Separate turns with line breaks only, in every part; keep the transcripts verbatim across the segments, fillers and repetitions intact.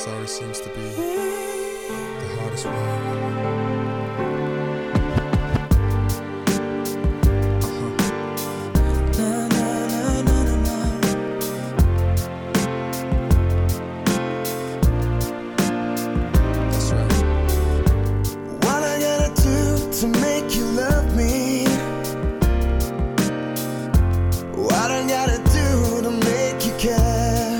Sorry seems to be the hardest word.
To make you love me, what I gotta do to make you care?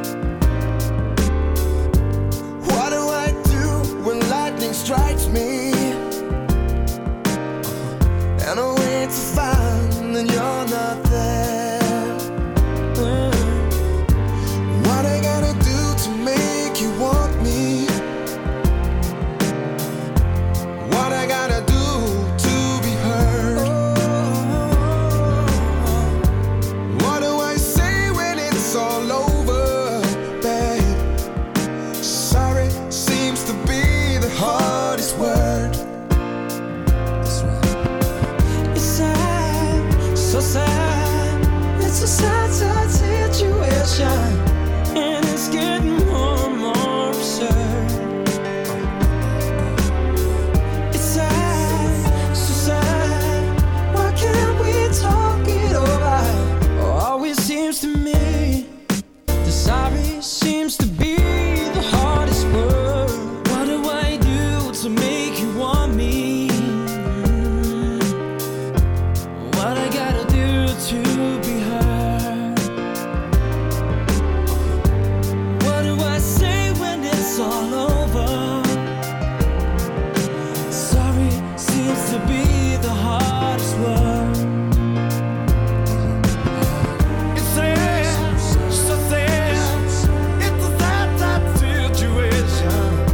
What do I do when lightning strikes me and I wait to find that you're not there? What I gotta do to make you want me? What I gotta do hardest word. That's right. It's sad, so sad. It's a sad, sad situation, and it's getting more and more absurd. It's sad, so sad. Why can't we talk it over? Oh, always seems to me the sorry seems to be the hardest word. To make you want me, what I gotta do to be heard? What do I say when it's all over? Sorry seems to be the hardest word. It's sad, so sad. It's a sad, sad situation.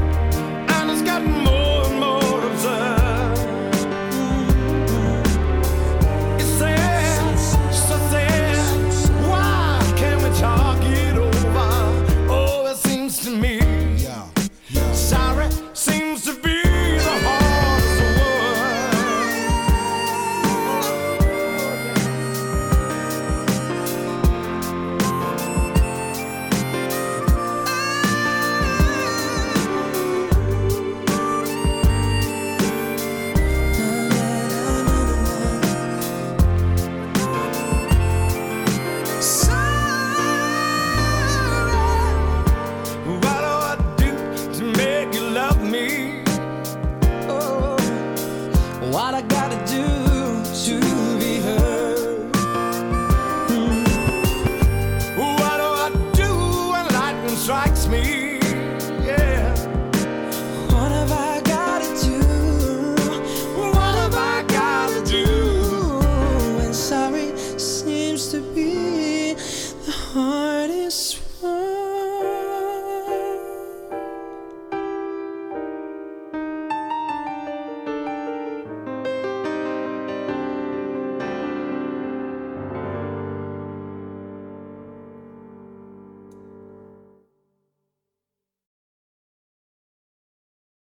What I gotta do to be heard? Mm. What do I do when lightning strikes me? Yeah. What have I gotta do? What have I gotta do? And sorry seems to be the hardest